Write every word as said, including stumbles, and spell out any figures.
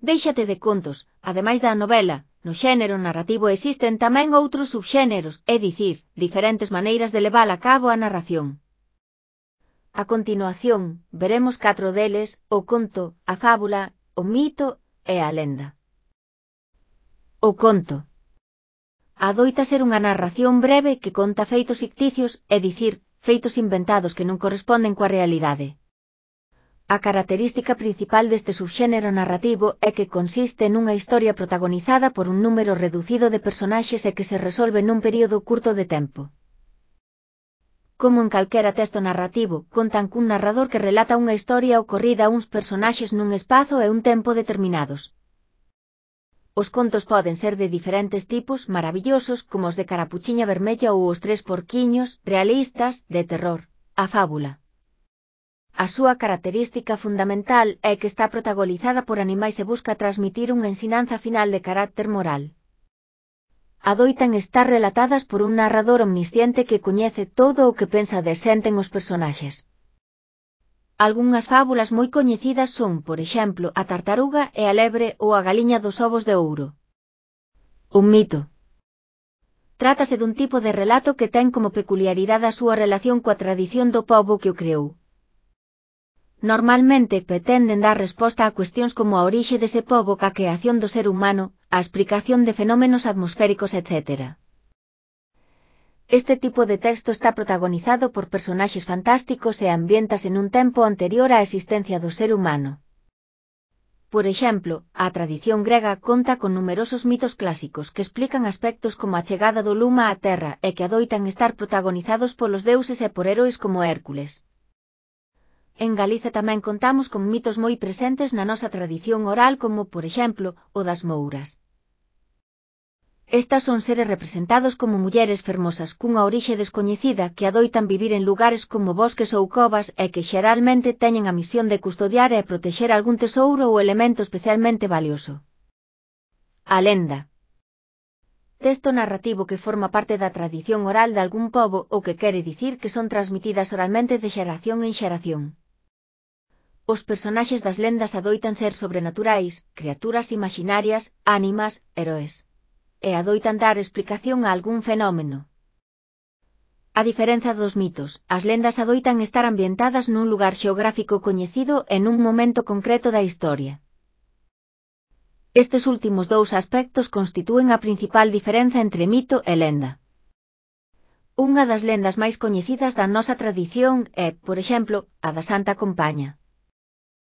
Déixate de contos, ademais da novela, no xénero narrativo existen tamén outros subxéneros, é dicir, diferentes maneiras de levar a cabo a narración. A continuación, veremos catro deles: o conto, a fábula, o mito e a lenda. O conto adoita ser unha narración breve que conta feitos ficticios, é dicir, feitos inventados que non corresponden coa realidade. A característica principal deste subxénero narrativo é que consiste nunha historia protagonizada por un número reducido de personaxes e que se resolve nun período curto de tempo. Como en calquera texto narrativo, contan cun narrador que relata unha historia ocorrida a uns personaxes nun espazo e un tempo determinados. Os contos poden ser de diferentes tipos, maravillosos como os de Carapuchiña Vermella ou os Tres Porquiños, realistas, de terror. A fábula. A súa característica fundamental é que está protagonizada por animais e busca transmitir unha ensinanza final de carácter moral. Adoitan estar relatadas por un narrador omnisciente que coñece todo o que pensa e senten os personaxes. Algunhas fábulas moi coñecidas son, por exemplo, a tartaruga e a lebre ou a galiña dos ovos de ouro. Un mito. Trátase dun tipo de relato que ten como peculiaridade a súa relación coa tradición do pobo que o creou. Normalmente pretenden dar resposta a cuestións como a orixe dese pobo, a creación do ser humano, a explicación de fenómenos atmosféricos, etcétera. Este tipo de texto está protagonizado por personaxes fantásticos e ambiéntase nun tempo anterior á existencia do ser humano. Por exemplo, a tradición grega conta con numerosos mitos clásicos que explican aspectos como a chegada do lume á Terra e que adoitan estar protagonizados polos deuses e por heroes como Hércules. En Galiza tamén contamos con mitos moi presentes na nosa tradición oral como, por exemplo, o das Mouras. Estas son seres representados como mulleres fermosas cunha orixe descoñecida que adoitan vivir en lugares como bosques ou covas e que xeralmente teñen a misión de custodiar e protexer algún tesouro ou elemento especialmente valioso. A lenda. Texto narrativo que forma parte da tradición oral de algún pobo ou que quere dicir que son transmitidas oralmente de xeración en xeración. Os personaxes das lendas adoitan ser sobrenaturais, criaturas imaxinarias, ánimas, heroes. E adoitan dar explicación a algún fenómeno. A diferenza dos mitos, as lendas adoitan estar ambientadas nun lugar xeográfico coñecido e nun momento concreto da historia. Estes últimos dous aspectos constitúen a principal diferenza entre mito e lenda. Unha das lendas máis coñecidas da nosa tradición é, por exemplo, a da Santa Compaña.